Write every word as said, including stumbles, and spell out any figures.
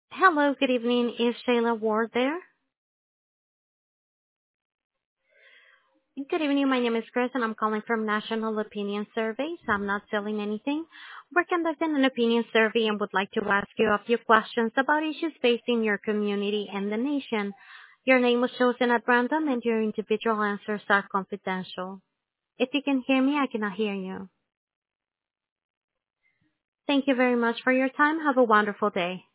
Hello, good evening. Is Shayla Ward there? Good evening. My name is Chris, and I'm calling from National Opinion Surveys. I'm not selling anything. We're conducting an opinion survey and would like to ask you a few questions about issues facing your community and the nation. Your name was chosen at random, and your individual answers are confidential. If you can hear me, I cannot hear you. Thank you very much for your time. Have a wonderful day.